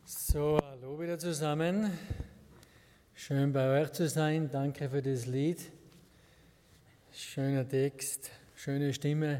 So, hallo wieder zusammen. Schön bei euch zu sein. Danke für das Lied. Schöner Text, schöne Stimme.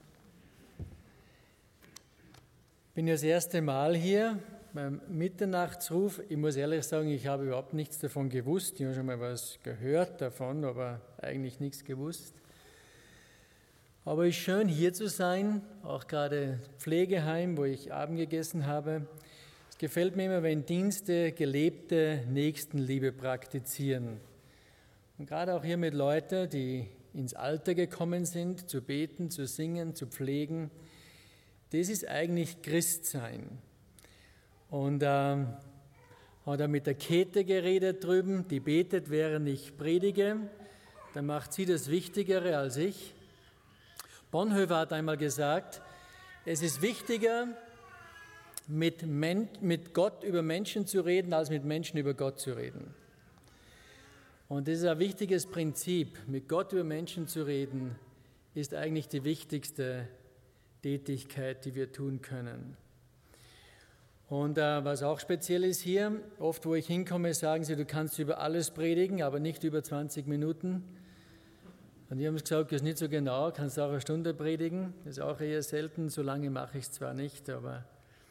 Ich bin ja das erste Mal hier beim Mitternachtsruf. Ich muss ehrlich sagen, ich habe überhaupt nichts davon gewusst. Ich habe schon mal was gehört davon, aber eigentlich nichts gewusst. Aber es ist schön, hier zu sein, auch gerade Pflegeheim, wo ich Abend gegessen habe. Es gefällt mir immer, wenn Dienste gelebte Nächstenliebe praktizieren. Und gerade auch hier mit Leuten, die ins Alter gekommen sind, zu beten, zu singen, zu pflegen, das ist eigentlich Christsein. Und hat er mit der Käthe geredet drüben, die betet, während ich predige. Dann macht sie das Wichtigere als ich. Bonhoeffer hat einmal gesagt, es ist wichtiger, mit Gott über Menschen zu reden, als mit Menschen über Gott zu reden. Und das ist ein wichtiges Prinzip. Mit Gott über Menschen zu reden, ist eigentlich die wichtigste Tätigkeit, die wir tun können. Und was auch speziell ist hier, oft wo ich hinkomme, sagen sie, du kannst über alles predigen, aber nicht über 20 Minuten. Und die haben gesagt, das ist nicht so genau, kannst auch eine Stunde predigen. Das ist auch eher selten, so lange mache ich es zwar nicht, aber...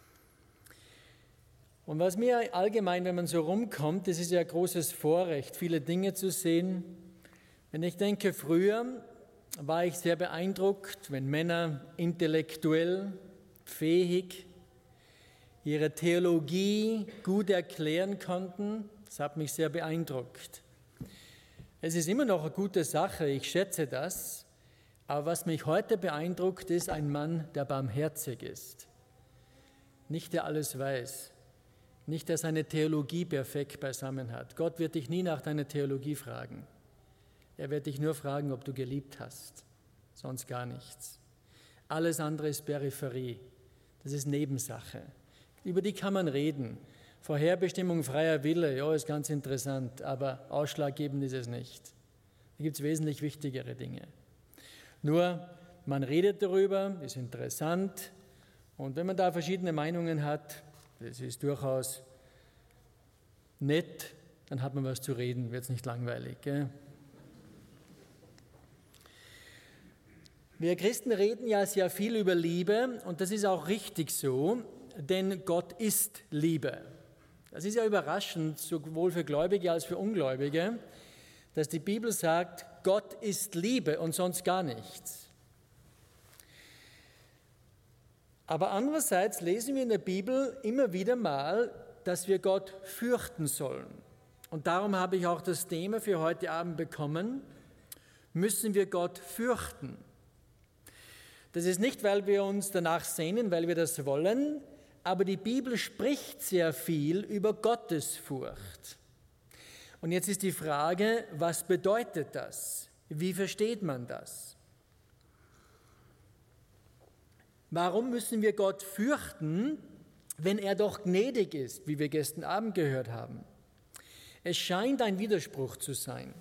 Und was mir allgemein, wenn man so rumkommt, das ist ja ein großes Vorrecht, viele Dinge zu sehen. Wenn ich denke, früher war ich sehr beeindruckt, wenn Männer intellektuell, fähig, ihre Theologie gut erklären konnten. Das hat mich sehr beeindruckt. Es ist immer noch eine gute Sache, ich schätze das, aber was mich heute beeindruckt, ist ein Mann, der barmherzig ist. Nicht der alles weiß, nicht der seine Theologie perfekt beisammen hat. Gott wird dich nie nach deiner Theologie fragen. Er wird dich nur fragen, ob du geliebt hast, sonst gar nichts. Alles andere ist Peripherie, das ist Nebensache. Über die kann man reden. Vorherbestimmung, freier Wille, ja, ist ganz interessant, aber ausschlaggebend ist es nicht. Da gibt es wesentlich wichtigere Dinge. Nur, man redet darüber, ist interessant und wenn man da verschiedene Meinungen hat, das ist durchaus nett, dann hat man was zu reden, wird es nicht langweilig. Gell? Wir Christen reden ja sehr viel über Liebe und das ist auch richtig so, denn Gott ist Liebe. Das ist ja überraschend, sowohl für Gläubige als für Ungläubige, dass die Bibel sagt, Gott ist Liebe und sonst gar nichts. Aber andererseits lesen wir in der Bibel immer wieder mal, dass wir Gott fürchten sollen. Und darum habe ich auch das Thema für heute Abend bekommen, müssen wir Gott fürchten. Das ist nicht, weil wir uns danach sehnen, weil wir das wollen, aber die Bibel spricht sehr viel über Gottesfurcht. Und jetzt ist die Frage, was bedeutet das? Wie versteht man das? Warum müssen wir Gott fürchten, wenn er doch gnädig ist, wie wir gestern Abend gehört haben? Es scheint ein Widerspruch zu sein.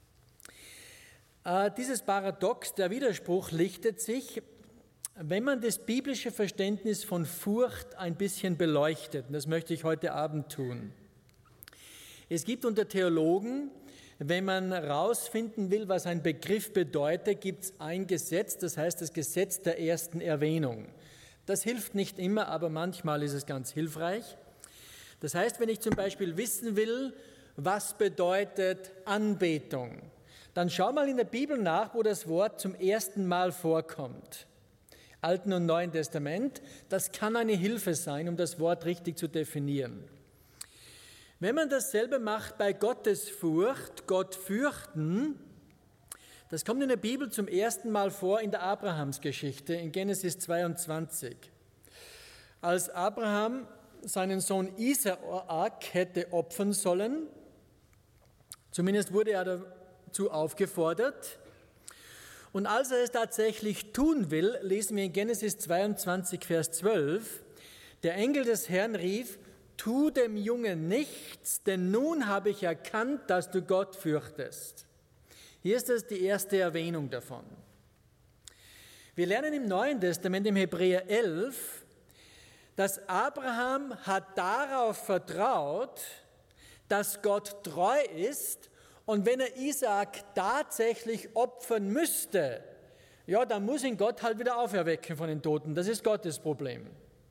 Dieses Paradox, der Widerspruch, lichtet sich, wenn man das biblische Verständnis von Furcht ein bisschen beleuchtet, und das möchte ich heute Abend tun. Es gibt unter Theologen, wenn man herausfinden will, was ein Begriff bedeutet, gibt es ein Gesetz, das heißt das Gesetz der ersten Erwähnung. Das hilft nicht immer, aber manchmal ist es ganz hilfreich. Das heißt, wenn ich zum Beispiel wissen will, was bedeutet Anbetung, dann schau mal in der Bibel nach, wo das Wort zum ersten Mal vorkommt. Alten und Neuen Testament, das kann eine Hilfe sein, um das Wort richtig zu definieren. Wenn man dasselbe macht bei Gottesfurcht, Gott fürchten, das kommt in der Bibel zum ersten Mal vor in der Abrahamsgeschichte, in Genesis 22. Als Abraham seinen Sohn Isaak hätte opfern sollen, zumindest wurde er dazu aufgefordert, und als er es tatsächlich tun will, lesen wir in Genesis 22, Vers 12, der Engel des Herrn rief, tu dem Jungen nichts, denn nun habe ich erkannt, dass du Gott fürchtest. Hier ist das die erste Erwähnung davon. Wir lernen im Neuen Testament, im Hebräer 11, dass Abraham hat darauf vertraut, dass Gott treu ist und wenn er Isaak tatsächlich opfern müsste, ja, dann muss ihn Gott halt wieder auferwecken von den Toten. Das ist Gottes Problem.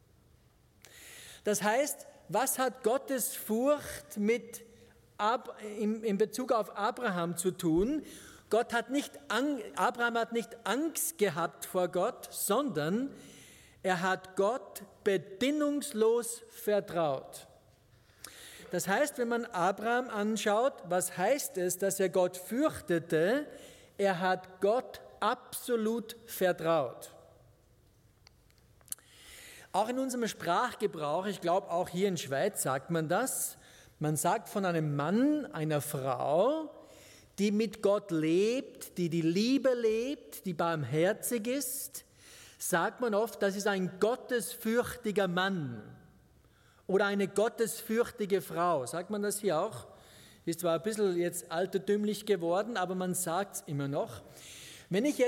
Das heißt, was hat Gottes Furcht in Bezug auf Abraham zu tun? Abraham hat nicht Angst gehabt vor Gott, sondern er hat Gott bedingungslos vertraut. Das heißt, wenn man Abraham anschaut, was heißt es, dass er Gott fürchtete? Er hat Gott absolut vertraut. Auch in unserem Sprachgebrauch, ich glaube auch hier in Schweiz sagt man das, man sagt von einem Mann, einer Frau, die mit Gott lebt, die die Liebe lebt, die barmherzig ist, sagt man oft, das ist ein gottesfürchtiger Mann oder eine gottesfürchtige Frau. Sagt man das hier auch? Ist zwar ein bisschen jetzt altertümlich geworden, aber man sagt es immer noch. Wenn ich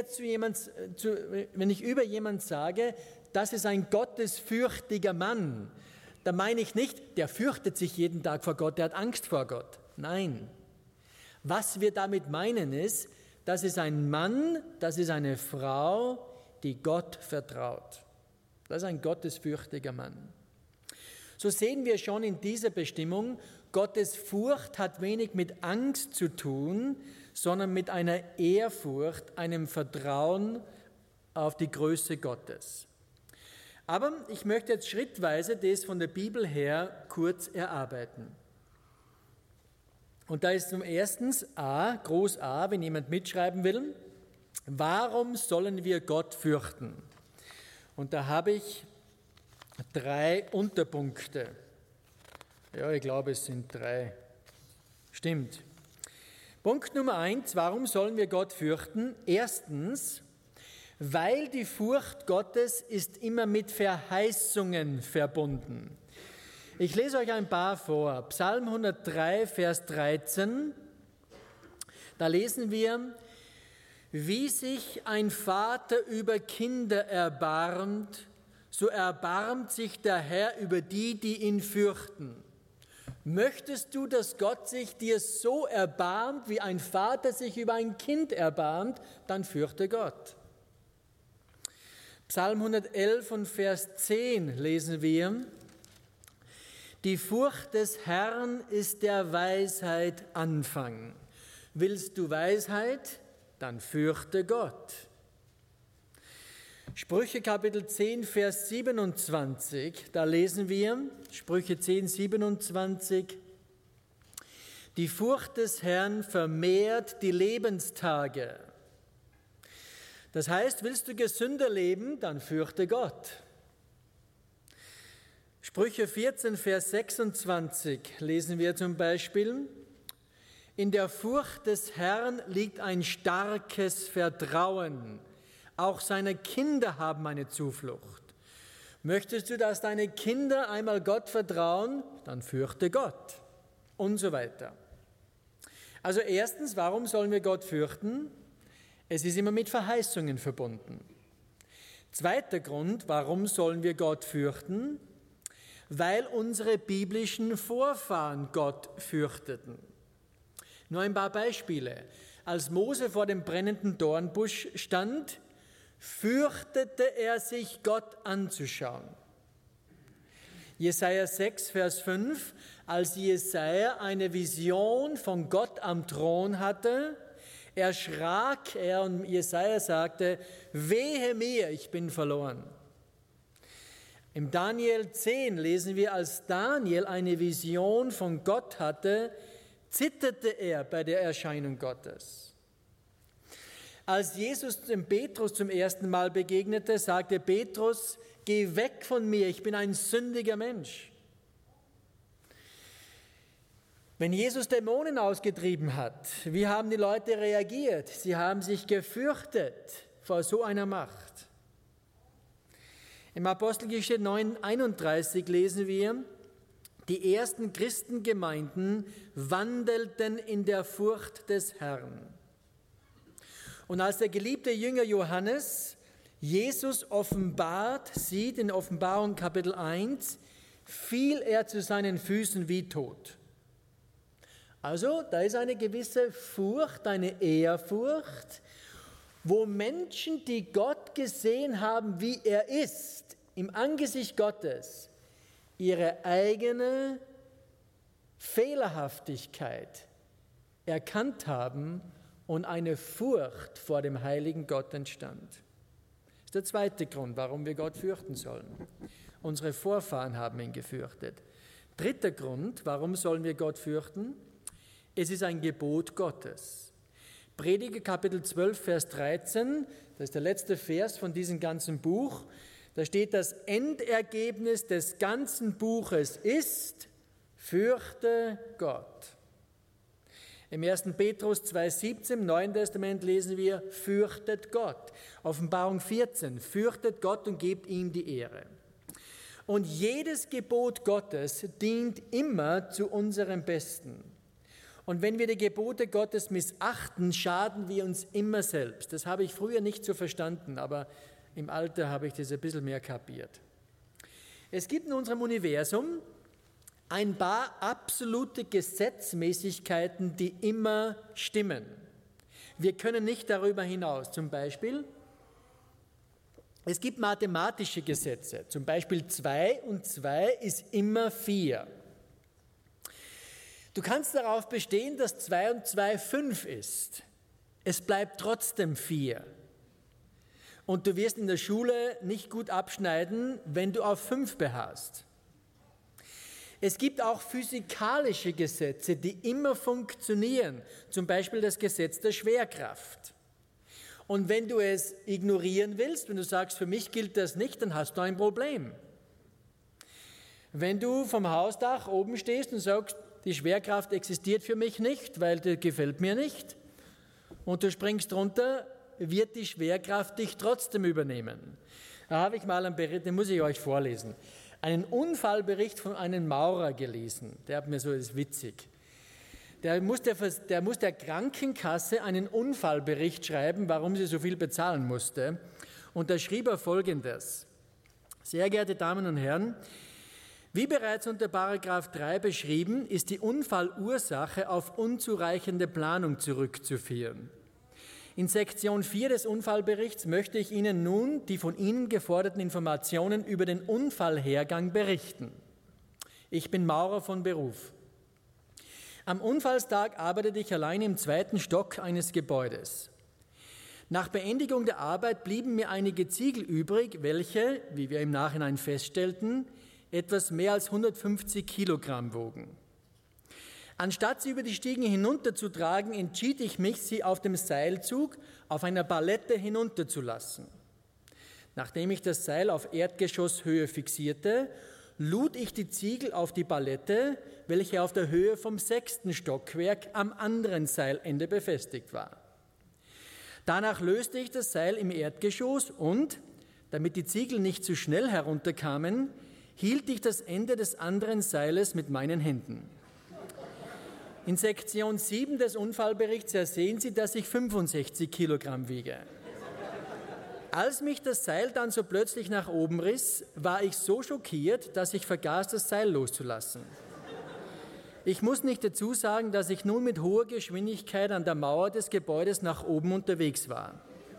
über jemanden sage, das ist ein gottesfürchtiger Mann, dann meine ich nicht, der fürchtet sich jeden Tag vor Gott, der hat Angst vor Gott. Nein. Was wir damit meinen ist, das ist ein Mann, das ist eine Frau, die Gott vertraut. Das ist ein gottesfürchtiger Mann. So sehen wir schon in dieser Bestimmung, Gottes Furcht hat wenig mit Angst zu tun, sondern mit einer Ehrfurcht, einem Vertrauen auf die Größe Gottes. Aber ich möchte jetzt schrittweise das von der Bibel her kurz erarbeiten. Und da ist zum ersten A, Groß A, wenn jemand mitschreiben will, warum sollen wir Gott fürchten? Und da habe ich 3 Unterpunkte. Ja, ich glaube, es sind 3. Stimmt. Punkt Nummer 1, warum sollen wir Gott fürchten? Erstens, weil die Furcht Gottes ist immer mit Verheißungen verbunden. Ich lese euch ein paar vor. Psalm 103, Vers 13, da lesen wir, wie sich ein Vater über Kinder erbarmt, so erbarmt sich der Herr über die, die ihn fürchten. Möchtest du, dass Gott sich dir so erbarmt, wie ein Vater sich über ein Kind erbarmt, dann fürchte Gott. Psalm 111 und Vers 10 lesen wir, die Furcht des Herrn ist der Weisheit Anfang. Willst du Weisheit? Dann fürchte Gott. Sprüche Kapitel 10, Vers 27, da lesen wir, Sprüche 10, 27, die Furcht des Herrn vermehrt die Lebenstage. Das heißt, willst du gesünder leben, dann fürchte Gott. Sprüche 14, Vers 26 lesen wir zum Beispiel, in der Furcht des Herrn liegt ein starkes Vertrauen. Auch seine Kinder haben eine Zuflucht. Möchtest du, dass deine Kinder einmal Gott vertrauen? Dann fürchte Gott und so weiter. Also erstens, warum sollen wir Gott fürchten? Es ist immer mit Verheißungen verbunden. Zweiter Grund, warum sollen wir Gott fürchten? Weil unsere biblischen Vorfahren Gott fürchteten. Nur ein paar Beispiele. Als Mose vor dem brennenden Dornbusch stand, fürchtete er sich, Gott anzuschauen. Jesaja 6, Vers 5, als Jesaja eine Vision von Gott am Thron hatte, erschrak er und Jesaja sagte, wehe mir, ich bin verloren. Im Daniel 10 lesen wir, als Daniel eine Vision von Gott hatte, zitterte er bei der Erscheinung Gottes. Als Jesus dem Petrus zum ersten Mal begegnete, sagte Petrus, geh weg von mir, ich bin ein sündiger Mensch. Wenn Jesus Dämonen ausgetrieben hat, wie haben die Leute reagiert? Sie haben sich gefürchtet vor so einer Macht. Im Apostelgeschichte 9,31 lesen wir, die ersten Christengemeinden wandelten in der Furcht des Herrn. Und als der geliebte Jünger Johannes Jesus sieht in Offenbarung Kapitel 1, fiel er zu seinen Füßen wie tot. Also da ist eine gewisse Furcht, eine Ehrfurcht, wo Menschen, die Gott gesehen haben, wie er ist, im Angesicht Gottes, ihre eigene Fehlerhaftigkeit erkannt haben und eine Furcht vor dem heiligen Gott entstand. Das ist der zweite Grund, warum wir Gott fürchten sollen. Unsere Vorfahren haben ihn gefürchtet. Dritter Grund, warum sollen wir Gott fürchten? Es ist ein Gebot Gottes. Prediger Kapitel 12, Vers 13, das ist der letzte Vers von diesem ganzen Buch. Da steht, das Endergebnis des ganzen Buches ist, fürchte Gott. Im 1. Petrus 2,17 im Neuen Testament lesen wir, fürchtet Gott. Offenbarung 14, fürchtet Gott und gebt ihm die Ehre. Und jedes Gebot Gottes dient immer zu unserem Besten. Und wenn wir die Gebote Gottes missachten, schaden wir uns immer selbst. Das habe ich früher nicht so verstanden, aber im Alter habe ich das ein bisschen mehr kapiert. Es gibt in unserem Universum ein paar absolute Gesetzmäßigkeiten, die immer stimmen. Wir können nicht darüber hinaus. Zum Beispiel, es gibt mathematische Gesetze. Zum Beispiel 2 und 2 ist immer 4. Du kannst darauf bestehen, dass 2 und 2 5 ist. Es bleibt trotzdem 4. Und du wirst in der Schule nicht gut abschneiden, wenn du auf 5 beharrst. Es gibt auch physikalische Gesetze, die immer funktionieren. Zum Beispiel das Gesetz der Schwerkraft. Und wenn du es ignorieren willst, wenn du sagst, für mich gilt das nicht, dann hast du ein Problem. Wenn du vom Hausdach oben stehst und sagst, die Schwerkraft existiert für mich nicht, weil die gefällt mir nicht, und du springst runter, wird die Schwerkraft dich trotzdem übernehmen. Da habe ich mal einen Bericht, den muss ich euch vorlesen, einen Unfallbericht von einem Maurer gelesen. Der hat mir so, das ist witzig. Der muss der Krankenkasse einen Unfallbericht schreiben, warum sie so viel bezahlen musste. Und da schrieb er Folgendes: Sehr geehrte Damen und Herren, wie bereits unter Paragraph 3 beschrieben, ist die Unfallursache auf unzureichende Planung zurückzuführen. In Sektion 4 des Unfallberichts möchte ich Ihnen nun die von Ihnen geforderten Informationen über den Unfallhergang berichten. Ich bin Maurer von Beruf. Am Unfallstag arbeitete ich allein im 2. Stock eines Gebäudes. Nach Beendigung der Arbeit blieben mir einige Ziegel übrig, welche, wie wir im Nachhinein feststellten, etwas mehr als 150 Kilogramm wogen. Anstatt sie über die Stiegen hinunterzutragen, entschied ich mich, sie auf dem Seilzug auf einer Palette hinunterzulassen. Nachdem ich das Seil auf Erdgeschosshöhe fixierte, lud ich die Ziegel auf die Palette, welche auf der Höhe vom 6. Stockwerk am anderen Seilende befestigt war. Danach löste ich das Seil im Erdgeschoss und, damit die Ziegel nicht zu schnell herunterkamen, hielt ich das Ende des anderen Seiles mit meinen Händen. In Sektion 7 des Unfallberichts sehen Sie, dass ich 65 Kilogramm wiege. Als mich das Seil dann so plötzlich nach oben riss, war ich so schockiert, dass ich vergaß, das Seil loszulassen. Ich muss nicht dazu sagen, dass ich nun mit hoher Geschwindigkeit an der Mauer des Gebäudes nach oben unterwegs war.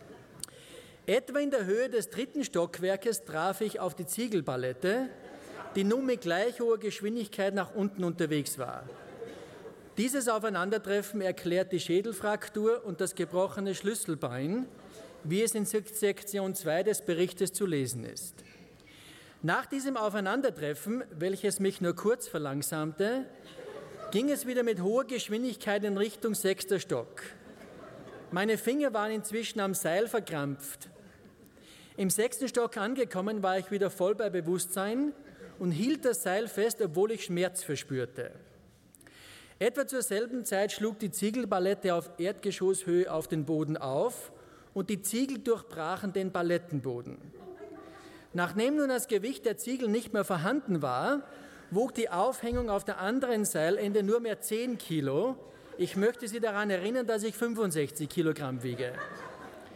Etwa in der Höhe des 3. Stockwerkes traf ich auf die Ziegelpalette, die nun mit gleich hoher Geschwindigkeit nach unten unterwegs war. Dieses Aufeinandertreffen erklärt die Schädelfraktur und das gebrochene Schlüsselbein, wie es in Sektion 2 des Berichtes zu lesen ist. Nach diesem Aufeinandertreffen, welches mich nur kurz verlangsamte, ging es wieder mit hoher Geschwindigkeit in Richtung 6. Stock. Meine Finger waren inzwischen am Seil verkrampft. Im 6. Stock angekommen war ich wieder voll bei Bewusstsein und hielt das Seil fest, obwohl ich Schmerz verspürte. Etwa zur selben Zeit schlug die Ziegelpalette auf Erdgeschosshöhe auf den Boden auf und die Ziegel durchbrachen den Palettenboden. Nachdem nun das Gewicht der Ziegel nicht mehr vorhanden war, wog die Aufhängung auf der anderen Seilende nur mehr 10 Kilo. Ich möchte Sie daran erinnern, dass ich 65 Kilogramm wiege.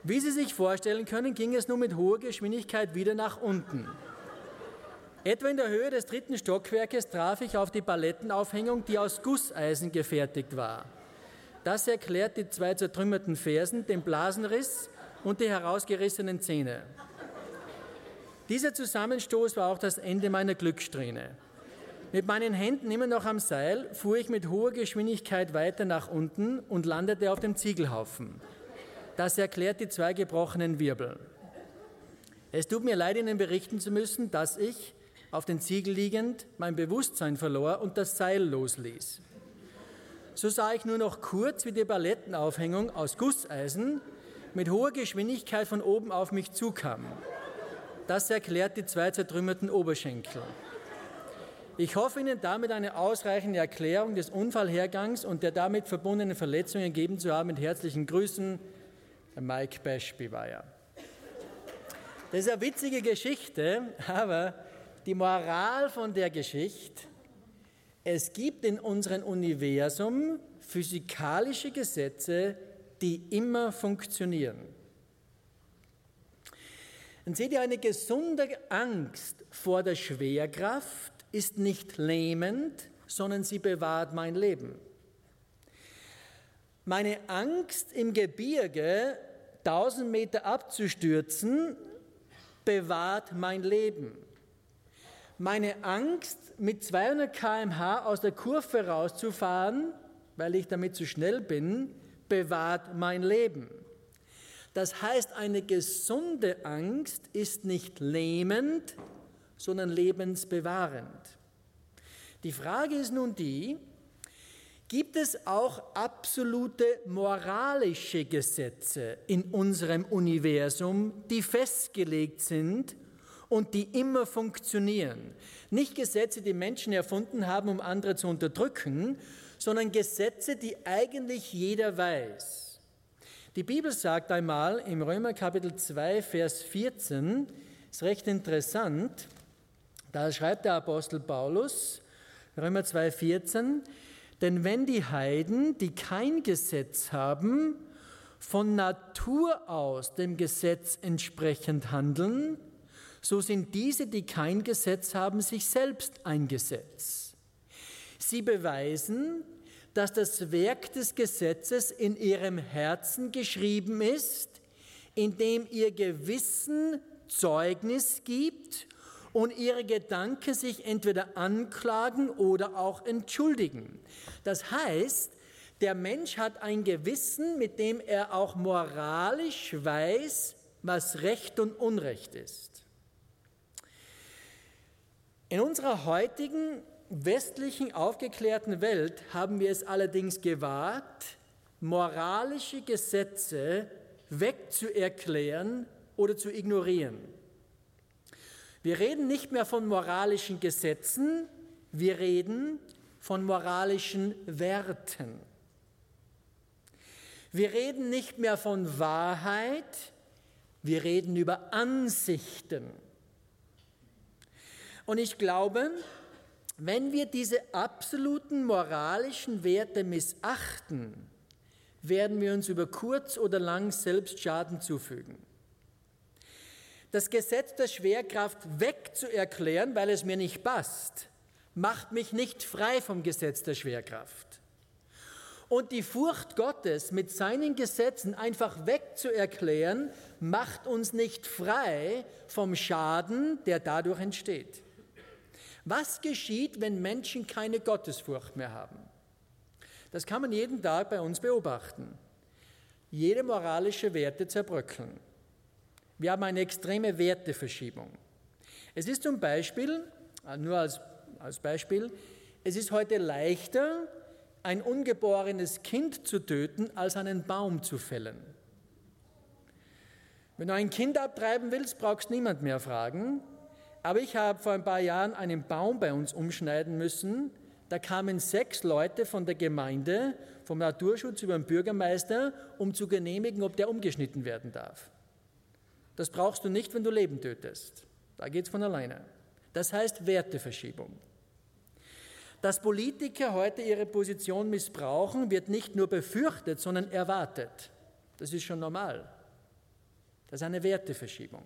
Wie Sie sich vorstellen können, ging es nun mit hoher Geschwindigkeit wieder nach unten. Etwa in der Höhe des 3. Stockwerkes traf ich auf die Palettenaufhängung, die aus Gusseisen gefertigt war. Das erklärt die 2 zertrümmerten Fersen, den Blasenriss und die herausgerissenen Zähne. Dieser Zusammenstoß war auch das Ende meiner Glückssträhne. Mit meinen Händen immer noch am Seil fuhr ich mit hoher Geschwindigkeit weiter nach unten und landete auf dem Ziegelhaufen. Das erklärt die 2 gebrochenen Wirbel. Es tut mir leid, Ihnen berichten zu müssen, dass ich, auf den Ziegel liegend, mein Bewusstsein verlor und das Seil losließ. So sah ich nur noch kurz, wie die Palettenaufhängung aus Gusseisen mit hoher Geschwindigkeit von oben auf mich zukam. Das erklärt die 2 zertrümmerten Oberschenkel. Ich hoffe, Ihnen damit eine ausreichende Erklärung des Unfallhergangs und der damit verbundenen Verletzungen gegeben zu haben. Mit herzlichen Grüßen, Mike Beschbiweier. Das ist eine witzige Geschichte, aber die Moral von der Geschichte: Es gibt in unserem Universum physikalische Gesetze, die immer funktionieren. Und seht ihr, eine gesunde Angst vor der Schwerkraft ist nicht lähmend, sondern sie bewahrt mein Leben. Meine Angst, im Gebirge 1000 Meter abzustürzen, bewahrt mein Leben. Meine Angst, mit 200 km/h aus der Kurve rauszufahren, weil ich damit zu schnell bin, bewahrt mein Leben. Das heißt, eine gesunde Angst ist nicht lähmend, sondern lebensbewahrend. Die Frage ist nun die: Gibt es auch absolute moralische Gesetze in unserem Universum, die festgelegt sind und die immer funktionieren? Nicht Gesetze, die Menschen erfunden haben, um andere zu unterdrücken, sondern Gesetze, die eigentlich jeder weiß. Die Bibel sagt einmal im Römer Kapitel 2, Vers 14, ist recht interessant, da schreibt der Apostel Paulus, Römer 2, 14, denn wenn die Heiden, die kein Gesetz haben, von Natur aus dem Gesetz entsprechend handeln, so sind diese, die kein Gesetz haben, sich selbst ein Gesetz. Sie beweisen, dass das Werk des Gesetzes in ihrem Herzen geschrieben ist, indem ihr Gewissen Zeugnis gibt und ihre Gedanken sich entweder anklagen oder auch entschuldigen. Das heißt, der Mensch hat ein Gewissen, mit dem er auch moralisch weiß, was Recht und Unrecht ist. In unserer heutigen westlichen aufgeklärten Welt haben wir es allerdings gewagt, moralische Gesetze wegzuerklären oder zu ignorieren. Wir reden nicht mehr von moralischen Gesetzen, wir reden von moralischen Werten. Wir reden nicht mehr von Wahrheit, wir reden über Ansichten. Und ich glaube, wenn wir diese absoluten moralischen Werte missachten, werden wir uns über kurz oder lang selbst Schaden zufügen. Das Gesetz der Schwerkraft wegzuerklären, weil es mir nicht passt, macht mich nicht frei vom Gesetz der Schwerkraft. Und die Furcht Gottes mit seinen Gesetzen einfach wegzuerklären, macht uns nicht frei vom Schaden, der dadurch entsteht. Was geschieht, wenn Menschen keine Gottesfurcht mehr haben? Das kann man jeden Tag bei uns beobachten. Jede moralische Werte zerbröckeln. Wir haben eine extreme Werteverschiebung. Es ist zum Beispiel, nur als Beispiel, es ist heute leichter, ein ungeborenes Kind zu töten, als einen Baum zu fällen. Wenn du ein Kind abtreiben willst, brauchst du niemand mehr fragen. Aber ich habe vor ein paar Jahren einen Baum bei uns umschneiden müssen. Da kamen 6 Leute von der Gemeinde, vom Naturschutz über den Bürgermeister, um zu genehmigen, ob der umgeschnitten werden darf. Das brauchst du nicht, wenn du Leben tötest. Da geht es von alleine. Das heißt Werteverschiebung. Dass Politiker heute ihre Position missbrauchen, wird nicht nur befürchtet, sondern erwartet. Das ist schon normal. Das ist eine Werteverschiebung.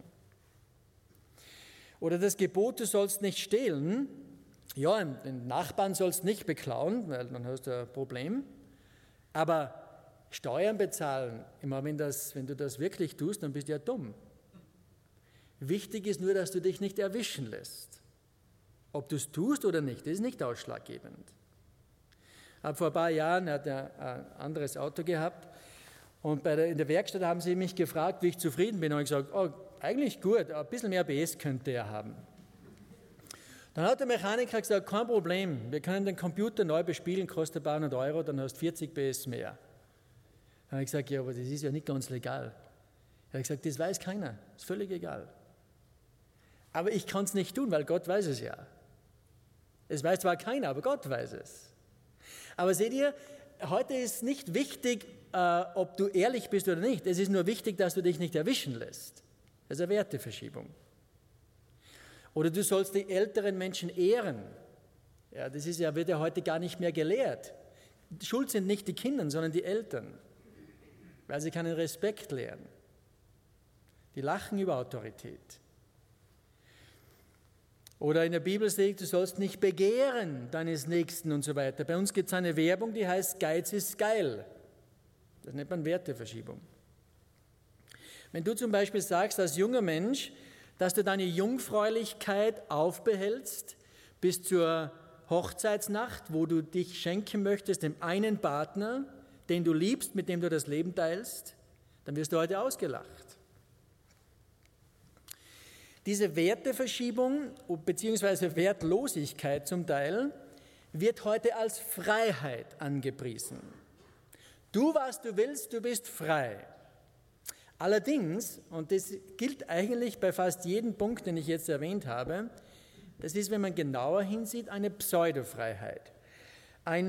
Oder das Gebot, du sollst nicht stehlen. Ja, den Nachbarn sollst nicht beklauen, weil dann hast du ein Problem. Aber Steuern bezahlen, immer wenn du das wirklich tust, dann bist du ja dumm. Wichtig ist nur, dass du dich nicht erwischen lässt. Ob du es tust oder nicht, das ist nicht ausschlaggebend. Ich habe vor ein paar Jahren ein anderes Auto gehabt und in der Werkstatt haben sie mich gefragt, wie ich zufrieden bin. Und ich gesagt, oh, eigentlich gut, ein bisschen mehr PS könnte er haben. Dann hat der Mechaniker gesagt, kein Problem, wir können den Computer neu bespielen, kostet ein paar hundert Euro, dann hast du 40 PS mehr. Dann habe ich gesagt, ja, aber das ist ja nicht ganz legal. Er hat gesagt, das weiß keiner, ist völlig egal. Aber ich kann es nicht tun, weil Gott weiß es ja. Es weiß zwar keiner, aber Gott weiß es. Aber seht ihr, heute ist nicht wichtig, ob du ehrlich bist oder nicht. Es ist nur wichtig, dass du dich nicht erwischen lässt. Das ist eine Werteverschiebung. Oder du sollst die älteren Menschen ehren. Ja, das wird ja heute gar nicht mehr gelehrt. Schuld sind nicht die Kinder, sondern die Eltern, weil sie keinen Respekt lehren. Die lachen über Autorität. Oder in der Bibel steht, du sollst nicht begehren deines Nächsten und so weiter. Bei uns gibt es eine Werbung, die heißt, Geiz ist geil. Das nennt man Werteverschiebung. Wenn du zum Beispiel sagst, als junger Mensch, dass du deine Jungfräulichkeit aufbehältst bis zur Hochzeitsnacht, wo du dich schenken möchtest dem einen Partner, den du liebst, mit dem du das Leben teilst, dann wirst du heute ausgelacht. Diese Werteverschiebung bzw. Wertlosigkeit zum Teil wird heute als Freiheit angepriesen. Tu, was du willst, du bist frei. Allerdings, und das gilt eigentlich bei fast jedem Punkt, den ich jetzt erwähnt habe, das ist, wenn man genauer hinsieht, eine Pseudofreiheit. Ein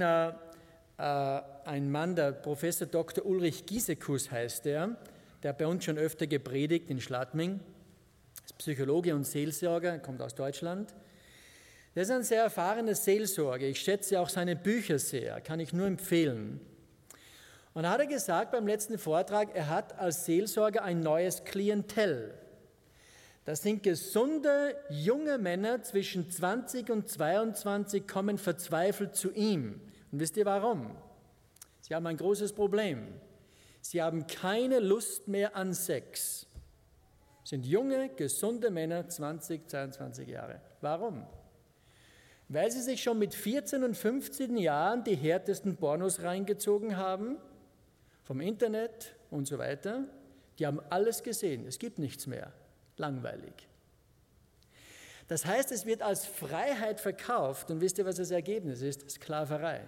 Mann, der Professor Dr. Ulrich Giesekus heißt der hat bei uns schon öfter gepredigt in Schladming, ist Psychologe und Seelsorger, kommt aus Deutschland. Der ist ein sehr erfahrener Seelsorger. Ich schätze auch seine Bücher sehr, kann ich nur empfehlen. Und da hat er gesagt beim letzten Vortrag, er hat als Seelsorger ein neues Klientel. Das sind gesunde, junge Männer zwischen 20 und 22, kommen verzweifelt zu ihm. Und wisst ihr warum? Sie haben ein großes Problem. Sie haben keine Lust mehr an Sex. Sind junge, gesunde Männer, 20, 22 Jahre. Warum? Weil sie sich schon mit 14 und 15 Jahren die härtesten Pornos reingezogen haben, vom Internet und so weiter. Die haben alles gesehen, es gibt nichts mehr. Langweilig. Das heißt, es wird als Freiheit verkauft und wisst ihr, was das Ergebnis ist? Sklaverei.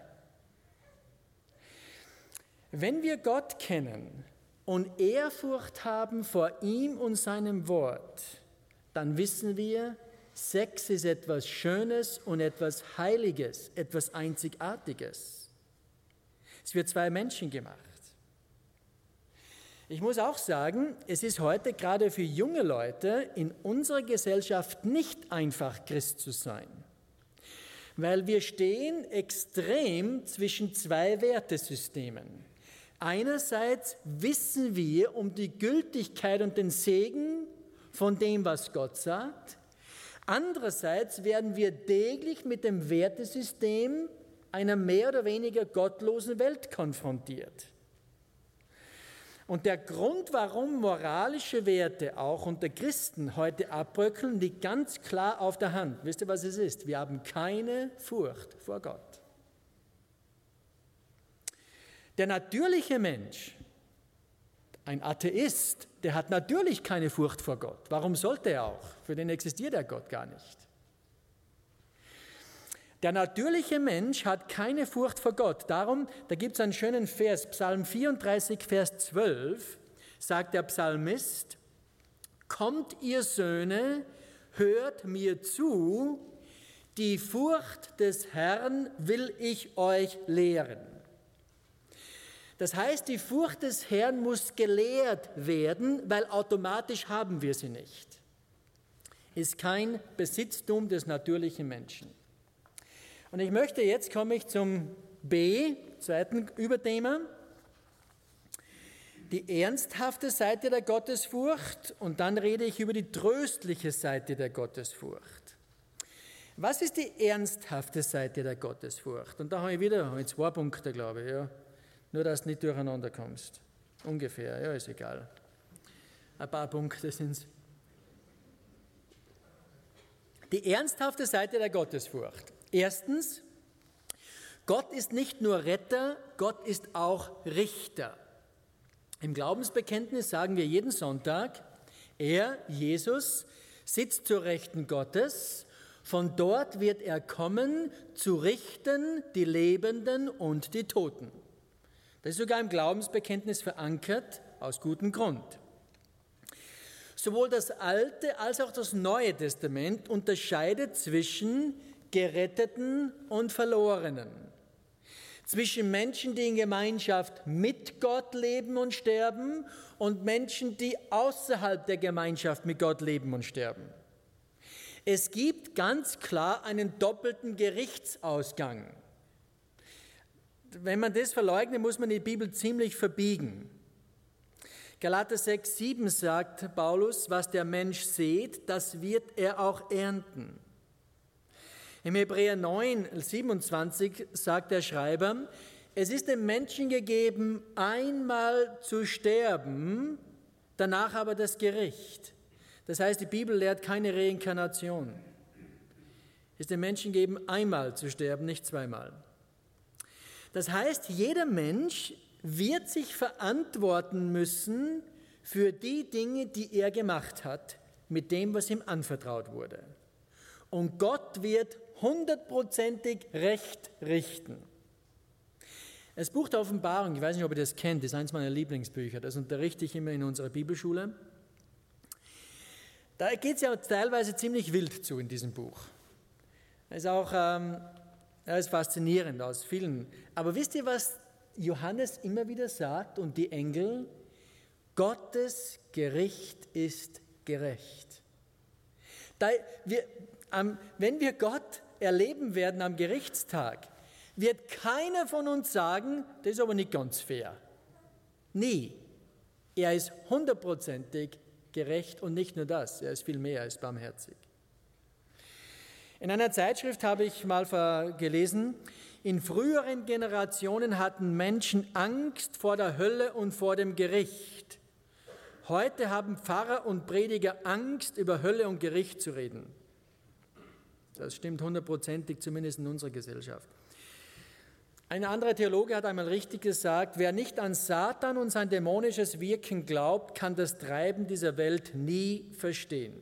Wenn wir Gott kennen und Ehrfurcht haben vor ihm und seinem Wort, dann wissen wir, Sex ist etwas Schönes und etwas Heiliges, etwas Einzigartiges. Es wird zwei Menschen gemacht. Ich muss auch sagen, es ist heute gerade für junge Leute in unserer Gesellschaft nicht einfach, Christ zu sein, weil wir stehen extrem zwischen zwei Wertesystemen. Einerseits wissen wir um die Gültigkeit und den Segen von dem, was Gott sagt. Andererseits werden wir täglich mit dem Wertesystem einer mehr oder weniger gottlosen Welt konfrontiert. Und der Grund, warum moralische Werte auch unter Christen heute abbröckeln, liegt ganz klar auf der Hand. Wisst ihr, was es ist? Wir haben keine Furcht vor Gott. Der natürliche Mensch, ein Atheist, der hat natürlich keine Furcht vor Gott. Warum sollte er auch? Für den existiert der Gott gar nicht. Der natürliche Mensch hat keine Furcht vor Gott. Darum, da gibt es einen schönen Vers, Psalm 34, Vers 12, sagt der Psalmist, kommt ihr Söhne, hört mir zu, die Furcht des Herrn will ich euch lehren. Das heißt, die Furcht des Herrn muss gelehrt werden, weil automatisch haben wir sie nicht. Ist kein Besitztum des natürlichen Menschen. Und komme ich zum zweiten Überthema. die ernsthafte Seite der Gottesfurcht und dann rede ich über die tröstliche Seite der Gottesfurcht. Was ist die ernsthafte Seite der Gottesfurcht? Und da habe ich 2 Punkte, glaube ich. Ja. Nur, dass du nicht durcheinander kommst. Ungefähr, ja, ist egal. Ein paar Punkte sind es. Die ernsthafte Seite der Gottesfurcht. Erstens, Gott ist nicht nur Retter, Gott ist auch Richter. Im Glaubensbekenntnis sagen wir jeden Sonntag, er, Jesus, sitzt zur Rechten Gottes, von dort wird er kommen, zu richten die Lebenden und die Toten. Das ist sogar im Glaubensbekenntnis verankert, aus gutem Grund. Sowohl das Alte als auch das Neue Testament unterscheidet zwischen Geretteten und Verlorenen. Zwischen Menschen, die in Gemeinschaft mit Gott leben und sterben, und Menschen, die außerhalb der Gemeinschaft mit Gott leben und sterben. Es gibt ganz klar einen doppelten Gerichtsausgang. Wenn man das verleugnet, muss man die Bibel ziemlich verbiegen. Galater 6,7 sagt Paulus, was der Mensch sät, das wird er auch ernten. Im Hebräer 9,27 sagt der Schreiber, es ist dem Menschen gegeben, einmal zu sterben, danach aber das Gericht. Das heißt, die Bibel lehrt keine Reinkarnation. Es ist dem Menschen gegeben, einmal zu sterben, nicht zweimal. Das heißt, jeder Mensch wird sich verantworten müssen für die Dinge, die er gemacht hat, mit dem, was ihm anvertraut wurde. Und Gott wird 100%ig Recht richten. Das Buch der Offenbarung, ich weiß nicht, ob ihr das kennt, ist eines meiner Lieblingsbücher, das unterrichte ich immer in unserer Bibelschule. Da geht es ja teilweise ziemlich wild zu in diesem Buch. Das ist auch ist faszinierend aus vielen. Aber wisst ihr, was Johannes immer wieder sagt und die Engel? Gottes Gericht ist gerecht. Wenn wir Gott erleben werden am Gerichtstag, wird keiner von uns sagen, das ist aber nicht ganz fair. Nie. Er ist 100%ig gerecht und nicht nur das, er ist viel mehr, er ist barmherzig. In einer Zeitschrift habe ich mal gelesen, in früheren Generationen hatten Menschen Angst vor der Hölle und vor dem Gericht. Heute haben Pfarrer und Prediger Angst, über Hölle und Gericht zu reden. Das stimmt 100%ig, zumindest in unserer Gesellschaft. Ein anderer Theologe hat einmal richtig gesagt, wer nicht an Satan und sein dämonisches Wirken glaubt, kann das Treiben dieser Welt nie verstehen.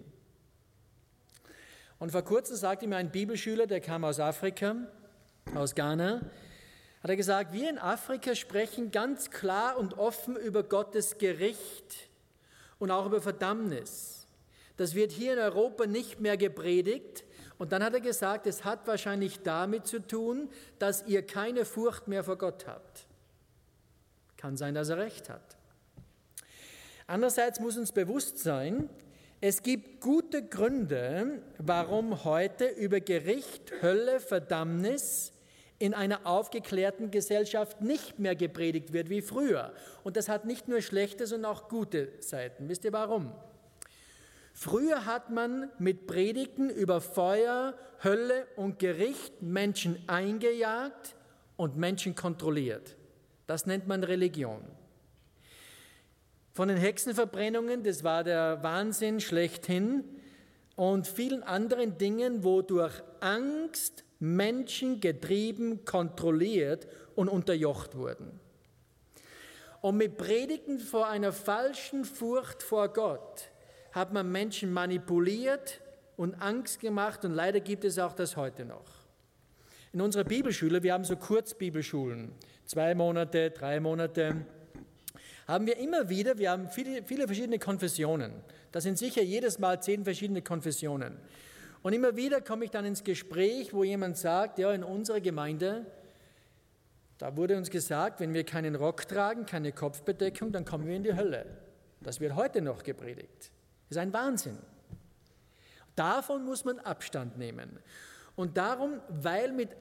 Und vor kurzem sagte mir ein Bibelschüler, der kam aus Afrika, aus Ghana, hat er gesagt, wir in Afrika sprechen ganz klar und offen über Gottes Gericht und auch über Verdammnis. Das wird hier in Europa nicht mehr gepredigt. Und dann hat er gesagt, es hat wahrscheinlich damit zu tun, dass ihr keine Furcht mehr vor Gott habt. Kann sein, dass er recht hat. Andererseits muss uns bewusst sein, es gibt gute Gründe, warum heute über Gericht, Hölle, Verdammnis in einer aufgeklärten Gesellschaft nicht mehr gepredigt wird wie früher. Und das hat nicht nur schlechte, sondern auch gute Seiten. Wisst ihr warum? Früher hat man mit Predigten über Feuer, Hölle und Gericht Menschen eingejagt und Menschen kontrolliert. Das nennt man Religion. Von den Hexenverbrennungen, das war der Wahnsinn schlechthin, und vielen anderen Dingen, wo durch Angst Menschen getrieben, kontrolliert und unterjocht wurden. Und mit Predigten vor einer falschen Furcht vor Gott hat man Menschen manipuliert und Angst gemacht, und leider gibt es auch das heute noch. In unserer Bibelschule, wir haben so Kurzbibelschulen, 2 Monate, 3 Monate, haben wir immer wieder, wir haben viele verschiedene Konfessionen. Das sind sicher jedes Mal 10 verschiedene Konfessionen. Und immer wieder komme ich dann ins Gespräch, wo jemand sagt, ja, in unserer Gemeinde, da wurde uns gesagt, wenn wir keinen Rock tragen, keine Kopfbedeckung, dann kommen wir in die Hölle. Das wird heute noch gepredigt. Das ist ein Wahnsinn. Davon muss man Abstand nehmen. Und darum, weil mit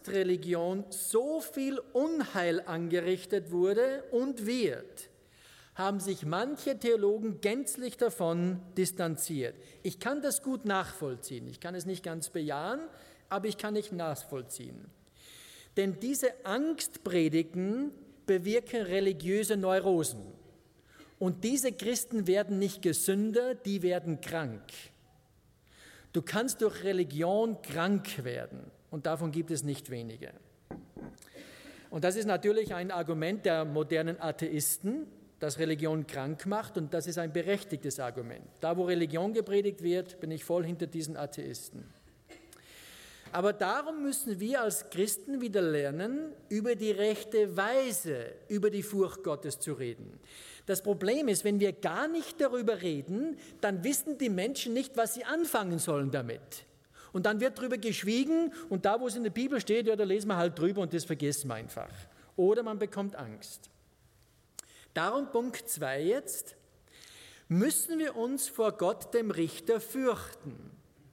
Angstreligion so viel Unheil angerichtet wurde und wird, haben sich manche Theologen gänzlich davon distanziert. Ich kann das gut nachvollziehen. Ich kann es nicht ganz bejahen, aber ich kann nicht nachvollziehen. Denn diese Angstpredigten bewirken religiöse Neurosen. Und diese Christen werden nicht gesünder, die werden krank. Du kannst durch Religion krank werden und davon gibt es nicht wenige. Und das ist natürlich ein Argument der modernen Atheisten, dass Religion krank macht und das ist ein berechtigtes Argument. Da, wo Religion gepredigt wird, bin ich voll hinter diesen Atheisten. Aber darum müssen wir als Christen wieder lernen, über die rechte Weise, über die Furcht Gottes zu reden. Das Problem ist, wenn wir gar nicht darüber reden, dann wissen die Menschen nicht, was sie anfangen sollen damit. Und dann wird darüber geschwiegen und da, wo es in der Bibel steht, ja, da lesen wir halt drüber und das vergessen wir einfach. Oder man bekommt Angst. Darum Punkt 2 jetzt, müssen wir uns vor Gott, dem Richter, fürchten.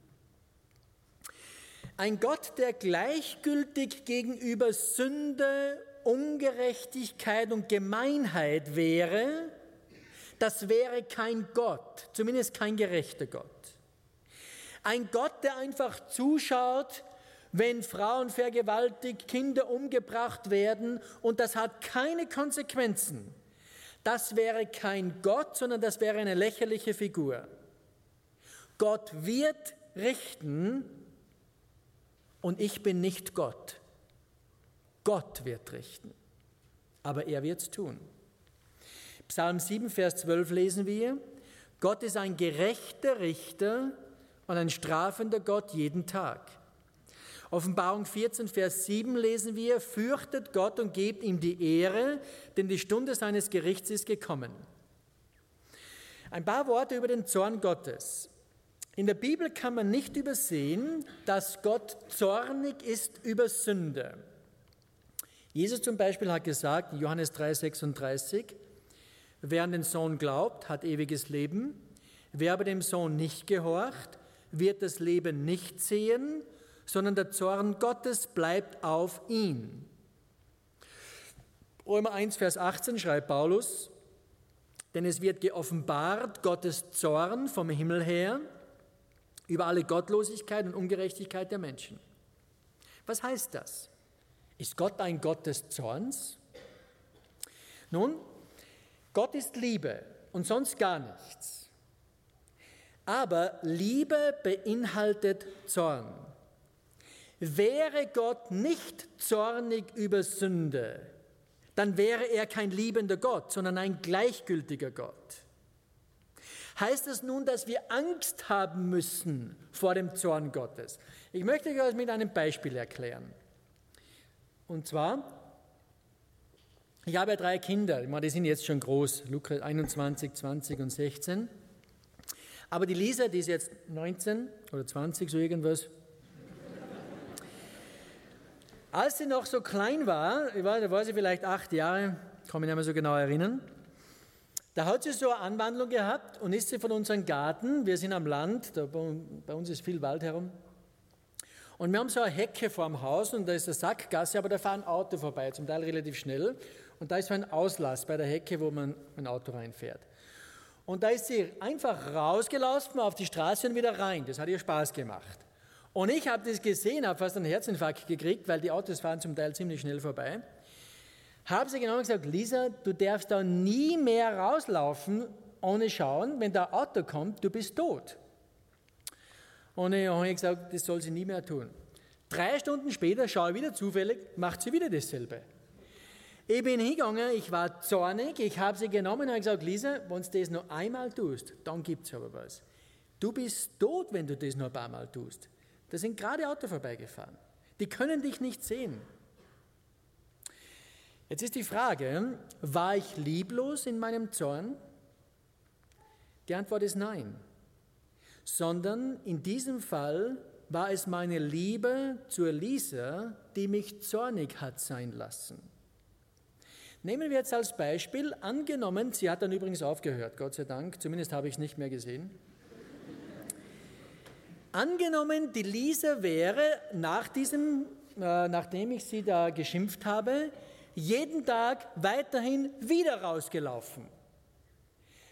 Ein Gott, der gleichgültig gegenüber Sünde, Ungerechtigkeit und Gemeinheit wäre, das wäre kein Gott, zumindest kein gerechter Gott. Ein Gott, der einfach zuschaut, wenn Frauen vergewaltigt, Kinder umgebracht werden und das hat keine Konsequenzen. Das wäre kein Gott, sondern das wäre eine lächerliche Figur. Gott wird richten und ich bin nicht Gott. Gott wird richten, aber er wird es tun. Psalm 7, Vers 12 lesen wir, Gott ist ein gerechter Richter und ein strafender Gott jeden Tag. Offenbarung 14, Vers 7 lesen wir, fürchtet Gott und gebt ihm die Ehre, denn die Stunde seines Gerichts ist gekommen. Ein paar Worte über den Zorn Gottes. In der Bibel kann man nicht übersehen, dass Gott zornig ist über Sünde. Jesus zum Beispiel hat gesagt, in Johannes 3, 36, wer an den Sohn glaubt, hat ewiges Leben. Wer aber dem Sohn nicht gehorcht, wird das Leben nicht sehen, sondern der Zorn Gottes bleibt auf ihn. Römer 1, Vers 18 schreibt Paulus, denn es wird geoffenbart Gottes Zorn vom Himmel her über alle Gottlosigkeit und Ungerechtigkeit der Menschen. Was heißt das? Ist Gott ein Gott des Zorns? Nun, Gott ist Liebe und sonst gar nichts. Aber Liebe beinhaltet Zorn. Wäre Gott nicht zornig über Sünde, dann wäre er kein liebender Gott, sondern ein gleichgültiger Gott. Heißt das nun, dass wir Angst haben müssen vor dem Zorn Gottes? Ich möchte euch das mit einem Beispiel erklären. Und zwar, ich habe ja 3 Kinder, die sind jetzt schon groß, Lukas 21, 20 und 16. Aber die Lisa, die ist jetzt 19 oder 20, so irgendwas. Als sie noch so klein war, da war sie vielleicht 8 Jahre, kann mich nicht mehr so genau erinnern, da hat sie so eine Anwandlung gehabt und ist sie von unserem Garten, wir sind am Land, bei uns ist viel Wald herum, und wir haben so eine Hecke vor dem Haus und da ist eine Sackgasse, aber da fahren ein Auto vorbei, zum Teil relativ schnell, und da ist so ein Auslass bei der Hecke, wo man ein Auto reinfährt. Und da ist sie einfach rausgelaufen auf die Straße und wieder rein, das hat ihr Spaß gemacht. Und ich habe das gesehen, habe fast einen Herzinfarkt gekriegt, weil die Autos fahren zum Teil ziemlich schnell vorbei. Habe sie genau gesagt, Lisa, du darfst da nie mehr rauslaufen, ohne schauen, wenn da ein Auto kommt, du bist tot. Und ich habe gesagt, das soll sie nie mehr tun. 3 Stunden später schaue ich wieder zufällig, macht sie wieder dasselbe. Ich bin hingegangen, ich war zornig, ich habe sie genommen und habe gesagt, Lisa, wenn du das noch einmal tust, dann gibt es aber was. Du bist tot, wenn du das noch ein paar Mal tust. Da sind gerade Autos vorbeigefahren. Die können dich nicht sehen. Jetzt ist die Frage, war ich lieblos in meinem Zorn? Die Antwort ist nein. Sondern in diesem Fall war es meine Liebe zur Lisa, die mich zornig hat sein lassen. Nehmen wir jetzt als Beispiel, angenommen, sie hat dann übrigens aufgehört, Gott sei Dank, zumindest habe ich es nicht mehr gesehen. Angenommen, die Lisa wäre nachdem ich sie da geschimpft habe, jeden Tag weiterhin wieder rausgelaufen.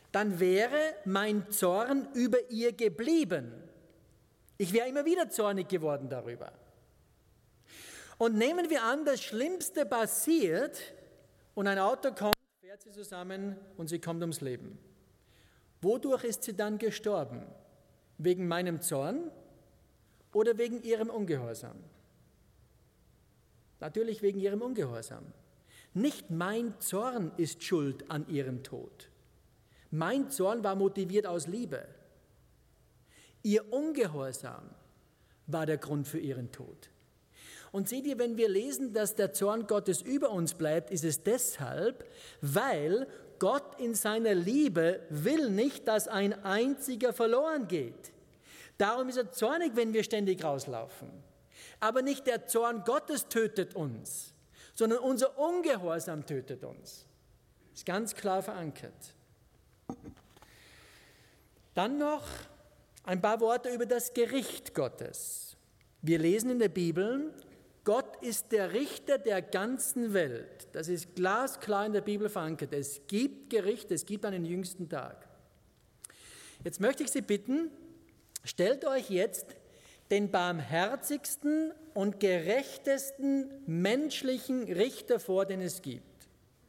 dann wäre mein Zorn über ihr geblieben. Ich wäre immer wieder zornig geworden darüber. Und nehmen wir an, das Schlimmste passiert und ein Auto kommt, fährt sie zusammen und sie kommt ums Leben. Wodurch ist sie dann gestorben? Wegen meinem Zorn oder wegen ihrem Ungehorsam? Natürlich wegen ihrem Ungehorsam. Nicht mein Zorn ist schuld an ihrem Tod. Mein Zorn war motiviert aus Liebe. Ihr Ungehorsam war der Grund für ihren Tod. Und seht ihr, wenn wir lesen, dass der Zorn Gottes über uns bleibt, ist es deshalb, weil Gott in seiner Liebe will nicht, dass ein einziger verloren geht. Darum ist er zornig, wenn wir ständig rauslaufen. Aber nicht der Zorn Gottes tötet uns, sondern unser Ungehorsam tötet uns. Das ist ganz klar verankert. Dann noch ein paar Worte über das Gericht Gottes. Wir lesen in der Bibel, Gott ist der Richter der ganzen Welt. Das ist glasklar in der Bibel verankert. Es gibt Gericht, es gibt einen jüngsten Tag. Jetzt möchte ich Sie bitten, stellt euch jetzt den barmherzigsten und gerechtesten menschlichen Richter vor, den es gibt.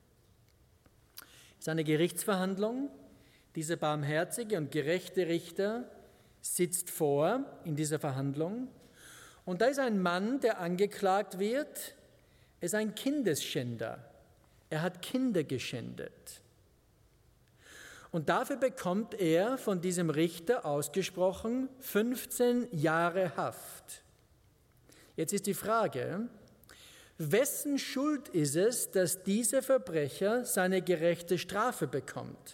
Es ist eine Gerichtsverhandlung. Dieser barmherzige und gerechte Richter sitzt vor in dieser Verhandlung. Und da ist ein Mann, der angeklagt wird, er ist ein Kindesschänder. Er hat Kinder geschändet. Und dafür bekommt er von diesem Richter ausgesprochen 15 Jahre Haft. Jetzt ist die Frage, wessen Schuld ist es, dass dieser Verbrecher seine gerechte Strafe bekommt?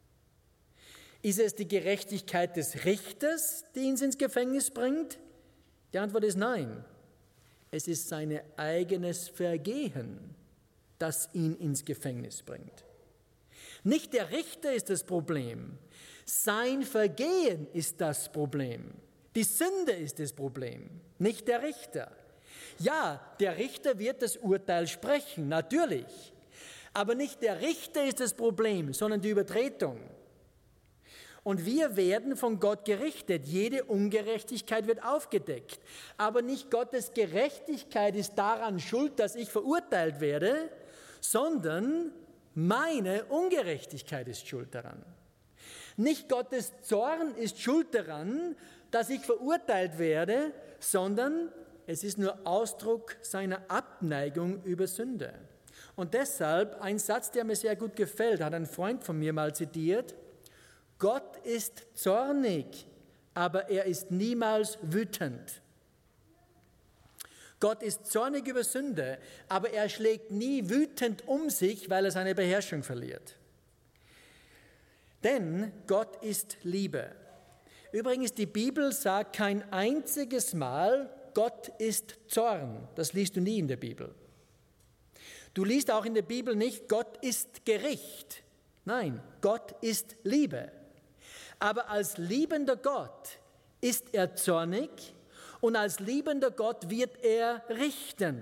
Ist es die Gerechtigkeit des Richters, die ihn ins Gefängnis bringt? Die Antwort ist nein. Es ist sein eigenes Vergehen, das ihn ins Gefängnis bringt. Nicht der Richter ist das Problem. Sein Vergehen ist das Problem. Die Sünde ist das Problem, nicht der Richter. Ja, der Richter wird das Urteil sprechen, natürlich. Aber nicht der Richter ist das Problem, sondern die Übertretung. Und wir werden von Gott gerichtet. Jede Ungerechtigkeit wird aufgedeckt. Aber nicht Gottes Gerechtigkeit ist daran schuld, dass ich verurteilt werde, sondern meine Ungerechtigkeit ist schuld daran. Nicht Gottes Zorn ist schuld daran, dass ich verurteilt werde, sondern es ist nur Ausdruck seiner Abneigung über Sünde. Und deshalb ein Satz, der mir sehr gut gefällt, hat ein Freund von mir mal zitiert: Gott ist zornig, aber er ist niemals wütend. Gott ist zornig über Sünde, aber er schlägt nie wütend um sich, weil er seine Beherrschung verliert. Denn Gott ist Liebe. Übrigens, die Bibel sagt kein einziges Mal, Gott ist Zorn. Das liest du nie in der Bibel. Du liest auch in der Bibel nicht, Gott ist Gericht. Nein, Gott ist Liebe. Aber als liebender Gott ist er zornig und als liebender Gott wird er richten.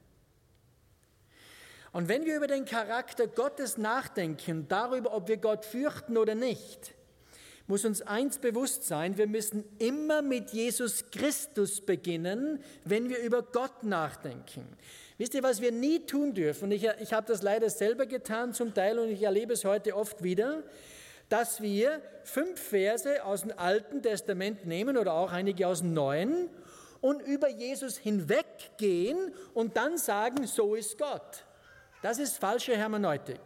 Und wenn wir über den Charakter Gottes nachdenken, darüber, ob wir Gott fürchten oder nicht, muss uns eins bewusst sein: Wir müssen immer mit Jesus Christus beginnen, wenn wir über Gott nachdenken. Wisst ihr, was wir nie tun dürfen? Ich habe das leider selber getan zum Teil und ich erlebe es heute oft wieder, dass wir 5 Verse aus dem Alten Testament nehmen oder auch einige aus dem Neuen und über Jesus hinweggehen und dann sagen, so ist Gott. Das ist falsche Hermeneutik.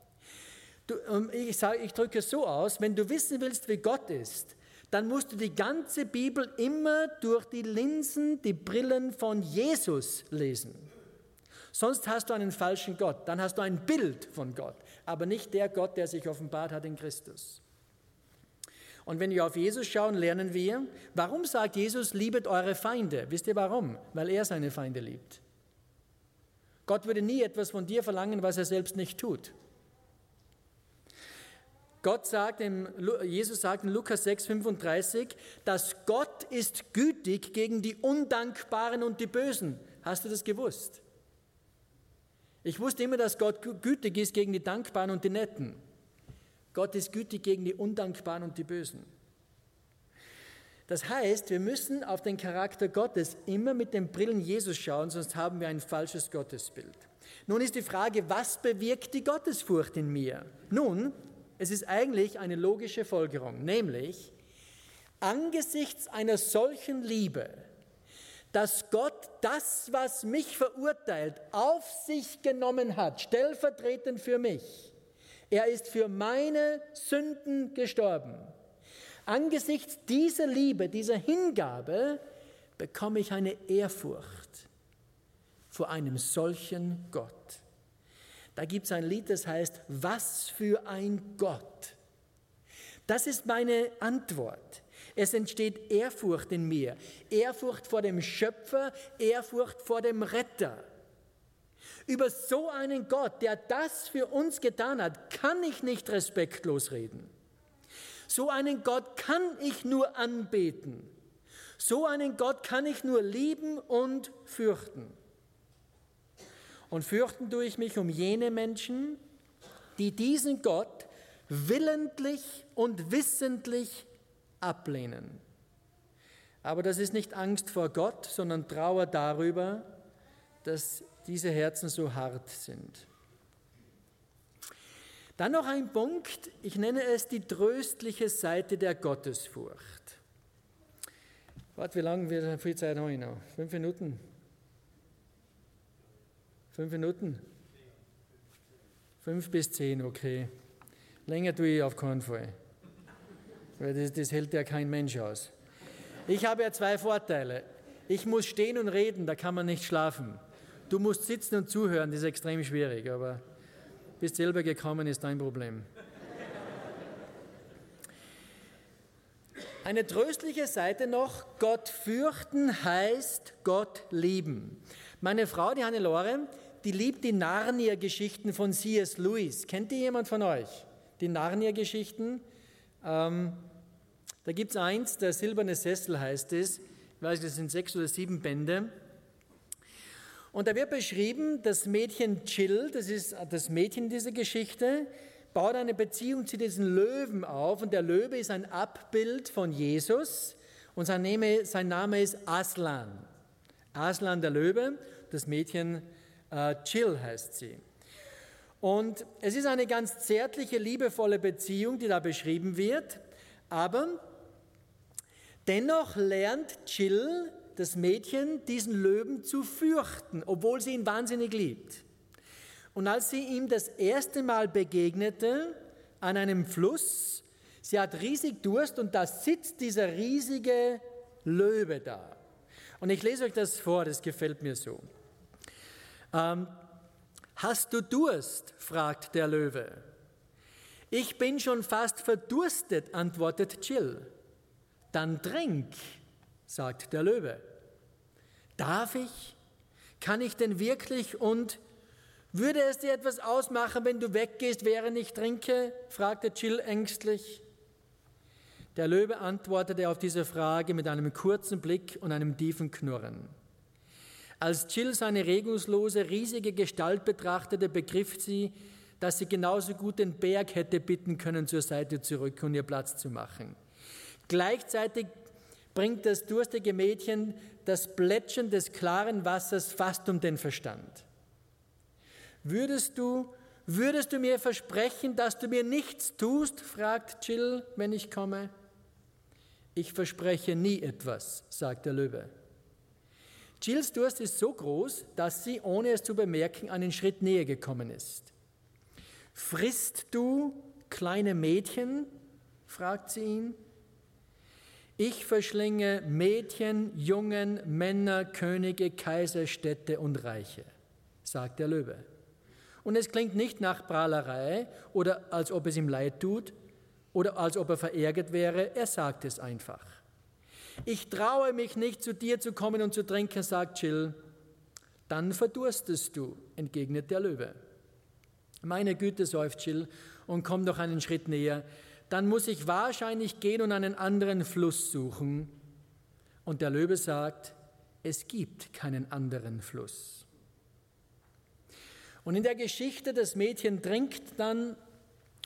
Ich drücke es so aus: Wenn du wissen willst, wie Gott ist, dann musst du die ganze Bibel immer durch die Linsen, die Brillen von Jesus lesen. Sonst hast du einen falschen Gott, dann hast du ein Bild von Gott, aber nicht der Gott, der sich offenbart hat in Christus. Und wenn wir auf Jesus schauen, lernen wir, warum sagt Jesus, liebet eure Feinde? Wisst ihr warum? Weil er seine Feinde liebt. Gott würde nie etwas von dir verlangen, was er selbst nicht tut. Jesus sagt in Lukas 6,35, dass Gott ist gütig gegen die Undankbaren und die Bösen. Hast du das gewusst? Ich wusste immer, dass Gott gütig ist gegen die Dankbaren und die Netten. Gott ist gütig gegen die Undankbaren und die Bösen. Das heißt, wir müssen auf den Charakter Gottes immer mit den Brillen Jesus schauen, sonst haben wir ein falsches Gottesbild. Nun ist die Frage, was bewirkt die Gottesfurcht in mir? Nun, es ist eigentlich eine logische Folgerung, nämlich angesichts einer solchen Liebe, dass Gott das, was mich verurteilt, auf sich genommen hat, stellvertretend für mich. Er ist für meine Sünden gestorben. Angesichts dieser Liebe, dieser Hingabe, bekomme ich eine Ehrfurcht vor einem solchen Gott. Da gibt es ein Lied, das heißt, was für ein Gott. Das ist meine Antwort. Es entsteht Ehrfurcht in mir, Ehrfurcht vor dem Schöpfer, Ehrfurcht vor dem Retter. Über so einen Gott, der das für uns getan hat, kann ich nicht respektlos reden. So einen Gott kann ich nur anbeten. So einen Gott kann ich nur lieben und fürchten. Und fürchten tue ich mich um jene Menschen, die diesen Gott willentlich und wissentlich ablehnen. Aber das ist nicht Angst vor Gott, sondern Trauer darüber, dass diese Herzen so hart sind. Dann noch ein Punkt, ich nenne es die tröstliche Seite der Gottesfurcht. Warte, wie viel Zeit habe ich noch? 5 Minuten? 5 Minuten? 5 bis 10, okay. Länger tue ich auf keinen Fall. Weil das hält ja kein Mensch aus. Ich habe ja 2 Vorteile. Ich muss stehen und reden, da kann man nicht schlafen. Du musst sitzen und zuhören, das ist extrem schwierig, aber bist selber gekommen, ist dein Problem. Eine tröstliche Seite noch, Gott fürchten heißt Gott lieben. Meine Frau, die Hannelore, die liebt die Narnia-Geschichten von C.S. Lewis. Kennt die jemand von euch? Die Narnia-Geschichten? Da gibt es eins, der silberne Sessel heißt es. Ich weiß, das sind 6 oder 7 Bände. Und da wird beschrieben, das Mädchen Jill, das ist das Mädchen dieser Geschichte, baut eine Beziehung zu diesem Löwen auf. Und der Löwe ist ein Abbild von Jesus und sein Name ist Aslan. Aslan der Löwe, das Mädchen Jill heißt sie. Und es ist eine ganz zärtliche, liebevolle Beziehung, die da beschrieben wird. Aber dennoch lernt Jill, das Mädchen, diesen Löwen zu fürchten, obwohl sie ihn wahnsinnig liebt. Und als sie ihm das erste Mal begegnete an einem Fluss, sie hat riesig Durst und da sitzt dieser riesige Löwe da. Und ich lese euch das vor, das gefällt mir so. Hast du Durst? Fragt der Löwe. Ich bin schon fast verdurstet, antwortet Jill. Dann trink, sagt der Löwe. Darf ich? Kann ich denn wirklich? Und würde es dir etwas ausmachen, wenn du weggehst, während ich trinke? Fragte Jill ängstlich. Der Löwe antwortete auf diese Frage mit einem kurzen Blick und einem tiefen Knurren. Als Jill seine regungslose, riesige Gestalt betrachtete, begriff sie, dass sie genauso gut den Berg hätte bitten können, zur Seite zurück und ihr Platz zu machen. Gleichzeitig bringt das durstige Mädchen das Plätschern des klaren Wassers fast um den Verstand. Würdest du mir versprechen, dass du mir nichts tust? Fragt Jill, wenn ich komme. Ich verspreche nie etwas, sagt der Löwe. Jills Durst ist so groß, dass sie, ohne es zu bemerken, einen Schritt näher gekommen ist. Frisst du kleine Mädchen? Fragt sie ihn. Ich verschlinge Mädchen, Jungen, Männer, Könige, Kaiser, Städte und Reiche, sagt der Löwe. Und es klingt nicht nach Prahlerei oder als ob es ihm leid tut oder als ob er verärgert wäre, er sagt es einfach. Ich traue mich nicht, zu dir zu kommen und zu trinken, sagt Jill. Dann verdurstest du, entgegnet der Löwe. Meine Güte, seufzt Jill und kommt noch einen Schritt näher. Dann muss ich wahrscheinlich gehen und einen anderen Fluss suchen. Und der Löwe sagt, es gibt keinen anderen Fluss. Und in der Geschichte, das Mädchen trinkt dann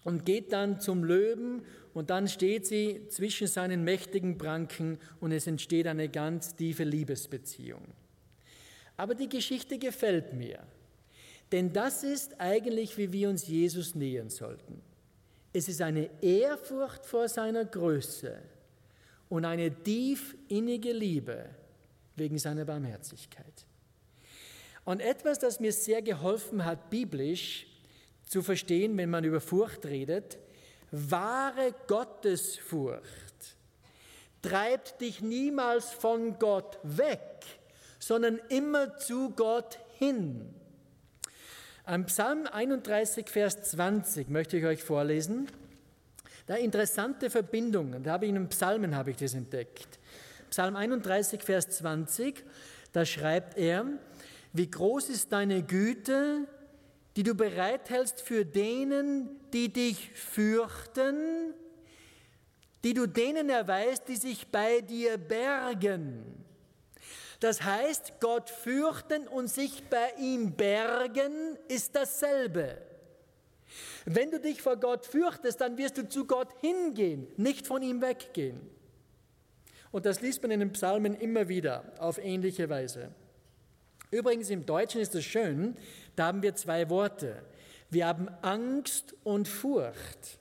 und geht dann zum Löwen und dann steht sie zwischen seinen mächtigen Pranken und es entsteht eine ganz tiefe Liebesbeziehung. Aber die Geschichte gefällt mir, denn das ist eigentlich, wie wir uns Jesus nähern sollten. Es ist eine Ehrfurcht vor seiner Größe und eine tief innige Liebe wegen seiner Barmherzigkeit. Und etwas, das mir sehr geholfen hat, biblisch zu verstehen, wenn man über Furcht redet: wahre Gottesfurcht treibt dich niemals von Gott weg, sondern immer zu Gott hin. Am Psalm 31, Vers 20 möchte ich euch vorlesen. Da interessante Verbindungen, da habe ich in den Psalmen das entdeckt. Psalm 31, Vers 20, da schreibt er: Wie groß ist deine Güte, die du bereithältst für denen, die dich fürchten, die du denen erweist, die sich bei dir bergen. Das heißt, Gott fürchten und sich bei ihm bergen ist dasselbe. Wenn du dich vor Gott fürchtest, dann wirst du zu Gott hingehen, nicht von ihm weggehen. Und das liest man in den Psalmen immer wieder auf ähnliche Weise. Übrigens im Deutschen ist es schön, da haben wir 2 Worte. Wir haben Angst und Furcht.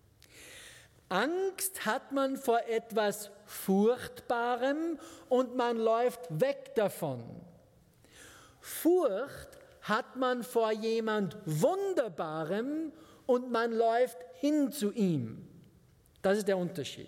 Angst hat man vor etwas Furchtbarem und man läuft weg davon. Furcht hat man vor jemand Wunderbarem und man läuft hin zu ihm. Das ist der Unterschied.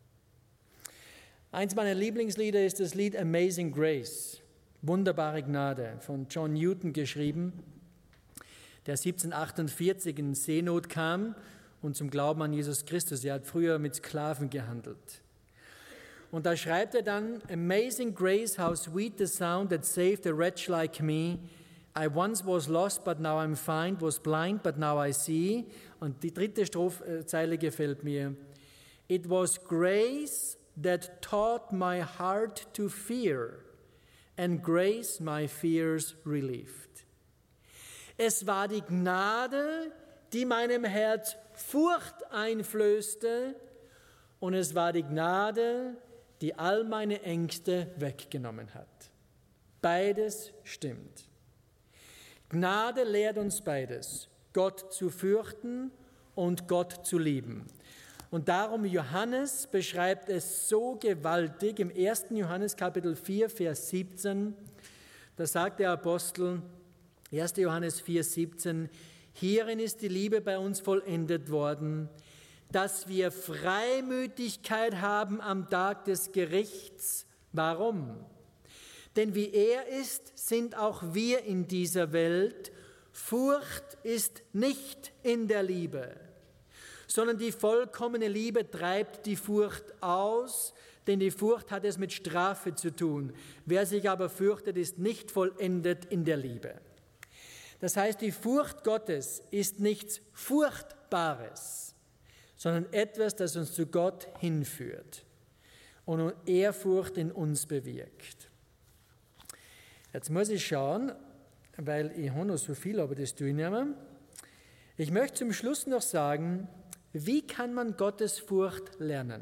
Eins meiner Lieblingslieder ist das Lied Amazing Grace, Wunderbare Gnade, von John Newton geschrieben, der 1748 in Seenot kam und zum Glauben an Jesus Christus. Er hat früher mit Sklaven gehandelt. Und da schreibt er dann: Amazing grace, how sweet the sound that saved a wretch like me. I once was lost, but now I'm found, was blind, but now I see. Und die 3. Zeile gefällt mir. It was grace that taught my heart to fear, and grace my fears relieved. Es war die Gnade, die meinem Herz Furcht einflößte, und es war die Gnade, die all meine Ängste weggenommen hat. Beides stimmt. Gnade lehrt uns beides: Gott zu fürchten und Gott zu lieben. Und darum, Johannes beschreibt es so gewaltig im 1. Johannes Kapitel 4, Vers 17. Da sagt der Apostel, 1. Johannes 4, 17, hierin ist die Liebe bei uns vollendet worden, dass wir Freimütigkeit haben am Tag des Gerichts. Warum? Denn wie er ist, sind auch wir in dieser Welt. Furcht ist nicht in der Liebe, sondern die vollkommene Liebe treibt die Furcht aus, denn die Furcht hat es mit Strafe zu tun. Wer sich aber fürchtet, ist nicht vollendet in der Liebe. Das heißt, die Furcht Gottes ist nichts Furchtbares, sondern etwas, das uns zu Gott hinführt und Ehrfurcht in uns bewirkt. Jetzt muss ich schauen, weil ich habe noch so viel, aber das tue ich nicht mehr. Ich möchte zum Schluss noch sagen, wie kann man Gottes Furcht lernen?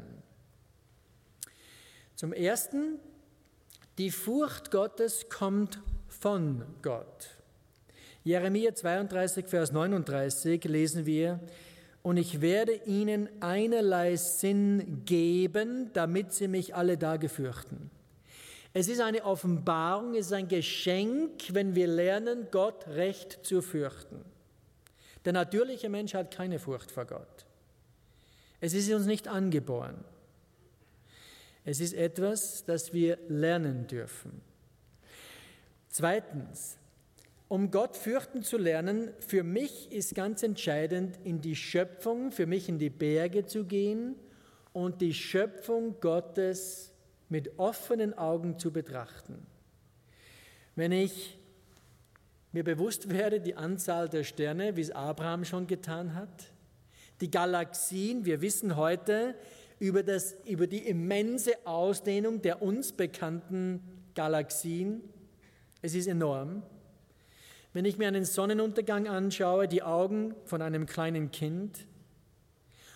Zum Ersten, die Furcht Gottes kommt von Gott. Jeremia 32, Vers 39 lesen wir: Und ich werde ihnen einerlei Sinn geben, damit sie mich alle Tage fürchten. Es ist eine Offenbarung, es ist ein Geschenk, wenn wir lernen, Gott recht zu fürchten. Der natürliche Mensch hat keine Furcht vor Gott. Es ist uns nicht angeboren. Es ist etwas, das wir lernen dürfen. Zweitens, um Gott fürchten zu lernen, für mich ist ganz entscheidend, in die Schöpfung, für mich in die Berge zu gehen und die Schöpfung Gottes mit offenen Augen zu betrachten. Wenn ich mir bewusst werde, die Anzahl der Sterne, wie es Abraham schon getan hat, die Galaxien, wir wissen heute über die immense Ausdehnung der uns bekannten Galaxien, es ist enorm. Wenn ich mir einen Sonnenuntergang anschaue, die Augen von einem kleinen Kind,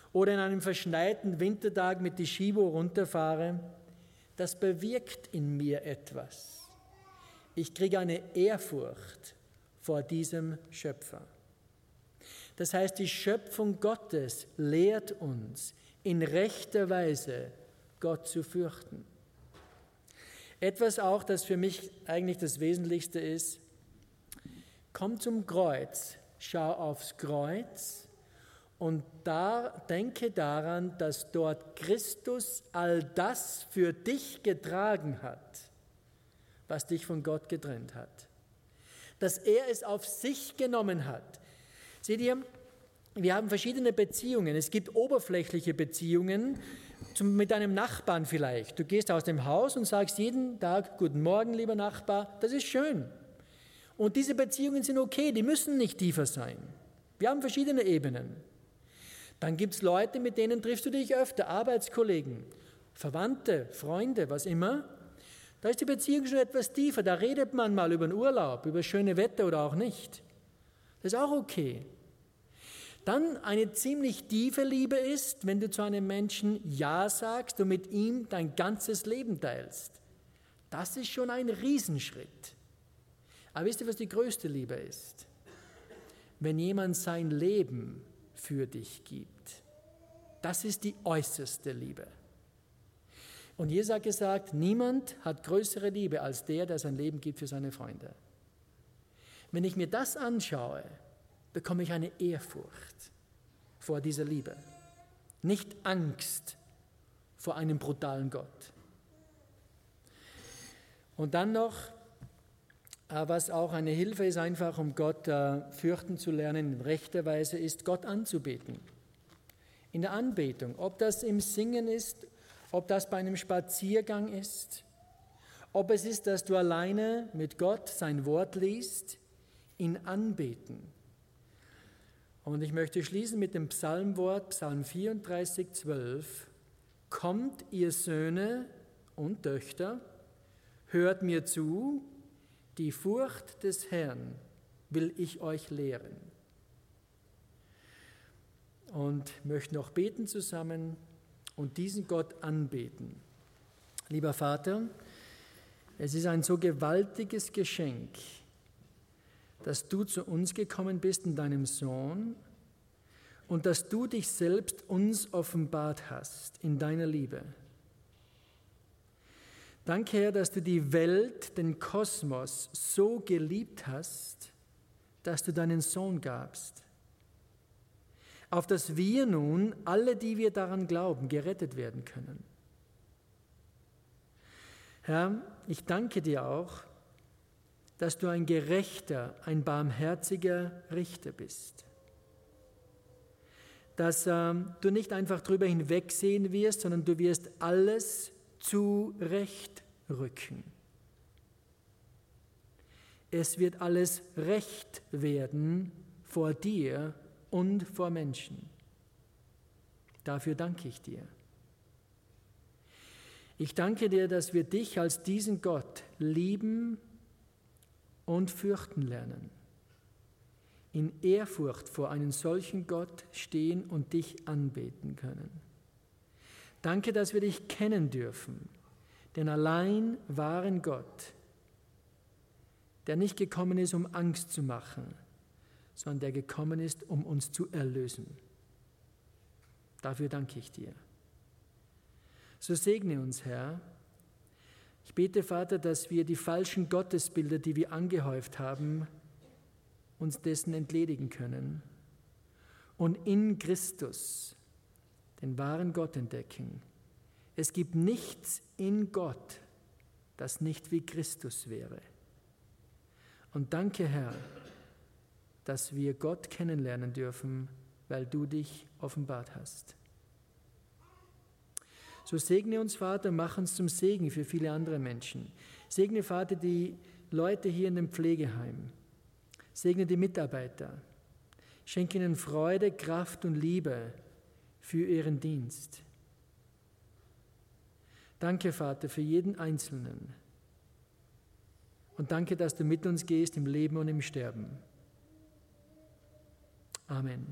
oder in einem verschneiten Wintertag mit die Schibo runterfahre, das bewirkt in mir etwas. Ich kriege eine Ehrfurcht vor diesem Schöpfer. Das heißt, die Schöpfung Gottes lehrt uns, in rechter Weise Gott zu fürchten. Etwas auch, das für mich eigentlich das Wesentlichste ist: Komm zum Kreuz, schau aufs Kreuz und denke daran, dass dort Christus all das für dich getragen hat, was dich von Gott getrennt hat. Dass er es auf sich genommen hat. Seht ihr, wir haben verschiedene Beziehungen. Es gibt oberflächliche Beziehungen, mit einem Nachbarn vielleicht. Du gehst aus dem Haus und sagst jeden Tag: Guten Morgen, lieber Nachbar. Das ist schön. Und diese Beziehungen sind okay, die müssen nicht tiefer sein. Wir haben verschiedene Ebenen. Dann gibt es Leute, mit denen triffst du dich öfter, Arbeitskollegen, Verwandte, Freunde, was immer. Da ist die Beziehung schon etwas tiefer. Da redet man mal über den Urlaub, über das schöne Wetter oder auch nicht. Das ist auch okay. Dann eine ziemlich tiefe Liebe ist, wenn du zu einem Menschen Ja sagst und mit ihm dein ganzes Leben teilst. Das ist schon ein Riesenschritt. Aber wisst ihr, was die größte Liebe ist? Wenn jemand sein Leben für dich gibt. Das ist die äußerste Liebe. Und Jesus hat gesagt, niemand hat größere Liebe als der sein Leben gibt für seine Freunde. Wenn ich mir das anschaue, bekomme ich eine Ehrfurcht vor dieser Liebe. Nicht Angst vor einem brutalen Gott. Und dann noch, was auch eine Hilfe ist, einfach um Gott fürchten zu lernen, in rechter Weise, ist, Gott anzubeten. In der Anbetung, ob das im Singen ist, ob das bei einem Spaziergang ist, ob es ist, dass du alleine mit Gott sein Wort liest, ihn anbeten. Und ich möchte schließen mit dem Psalmwort, Psalm 34, 12. Kommt, ihr Söhne und Töchter, hört mir zu, die Furcht des Herrn will ich euch lehren. Und möchte noch beten zusammen und diesen Gott anbeten. Lieber Vater, es ist ein so gewaltiges Geschenk, dass du zu uns gekommen bist in deinem Sohn und dass du dich selbst uns offenbart hast in deiner Liebe. Danke, Herr, dass du die Welt, den Kosmos so geliebt hast, dass du deinen Sohn gabst, auf dass wir nun, alle, die wir daran glauben, gerettet werden können. Herr, ich danke dir auch, dass du ein gerechter, ein barmherziger Richter bist. Dass du nicht einfach drüber hinwegsehen wirst, sondern du wirst alles zurechtrücken. Es wird alles recht werden vor dir und vor Menschen. Dafür danke ich dir. Ich danke dir, dass wir dich als diesen Gott lieben und fürchten lernen. In Ehrfurcht vor einem solchen Gott stehen und dich anbeten können. Danke, dass wir dich kennen dürfen, den allein wahren Gott, der nicht gekommen ist, um Angst zu machen, sondern der gekommen ist, um uns zu erlösen. Dafür danke ich dir. So segne uns, Herr. Ich bete, Vater, dass wir die falschen Gottesbilder, die wir angehäuft haben, uns dessen entledigen können und in Christus den wahren Gott entdecken. Es gibt nichts in Gott, das nicht wie Christus wäre. Und danke, Herr, dass wir Gott kennenlernen dürfen, weil du dich offenbart hast. So segne uns, Vater, mach uns zum Segen für viele andere Menschen. Segne, Vater, die Leute hier in dem Pflegeheim. Segne die Mitarbeiter. Schenke ihnen Freude, Kraft und Liebe für ihren Dienst. Danke, Vater, für jeden Einzelnen. Und danke, dass du mit uns gehst im Leben und im Sterben. Amen.